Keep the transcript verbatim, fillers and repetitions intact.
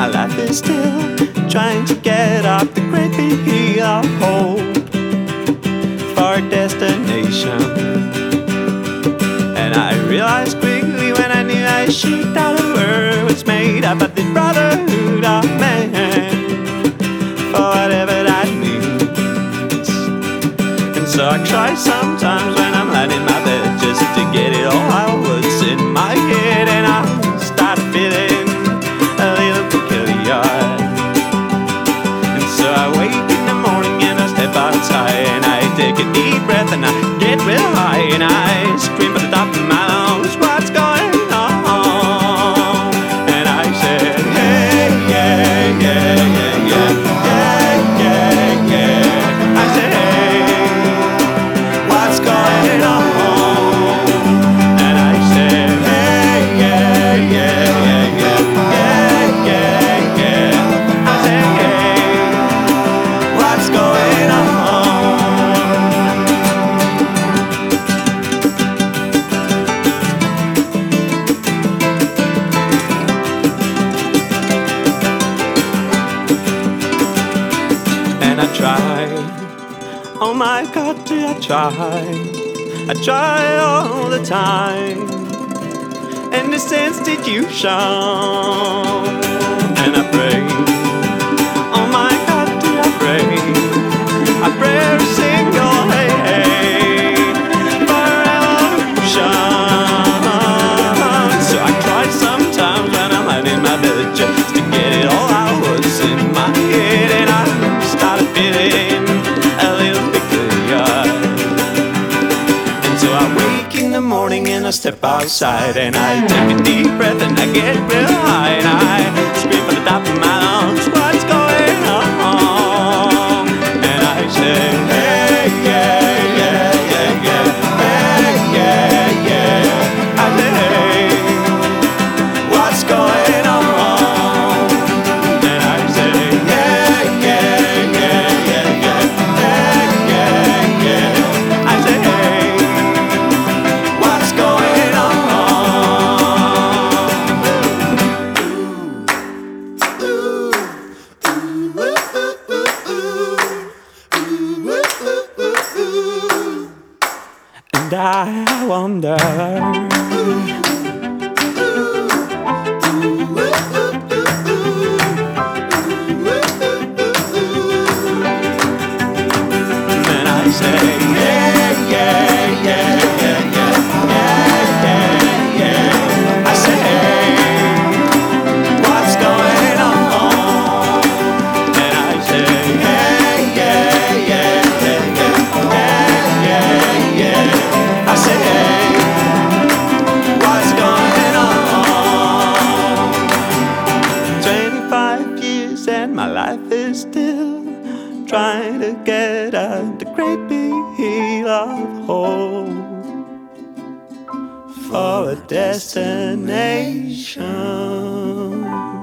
my life is still trying to get off the great big hill of hope for a destination. And I realized quickly when I knew I shaped out a word was made up of the brotherhood of man, for whatever that means. And so I try sometimes when I'm lying in my bed just to get it all out what's in my head, and I start feeling a little peculiar. And so I wake in the morning and I step outside and I take a deep breath and I get real high and I scream at the top of my lungs, what's going on? And I said, hey, yeah, yeah, yeah, yeah, yeah, yeah, yeah. I said, hey, what's going on? And I said, hey, yeah, yeah, yeah, yeah, yeah, yeah, yeah. I said, hey, what's going on? And I try, oh my God, do I try? I try all the time, in this institution. And I pray, oh my God, do I pray? I pray every single day for revolution. So I try sometimes when I'm lying in my bed just to get it all out what's in my head, and I started feeling a little peculiar. And so I wake in the morning and I step outside and I take a deep breath and I get real high and I scream from the top of my lungs, what's going on? And I say, hey, yeah, yeah, yeah, yeah, hey, yeah, yeah. I say, hey, what's going on? And I say, yeah, yeah, yeah, yeah, yeah, hey, yeah, yeah. I say, hey, what's going on? And I wonder, and I say, yeah, yeah, yeah, yeah, yeah, yeah, yeah, yeah. I say, hey, what's going on? And I say, hey, yeah, yeah, yeah, yeah, yeah, yeah. I say, hey, what's going on? Twenty-five years and my life is still trying to get out the great big hill of hope for a destination.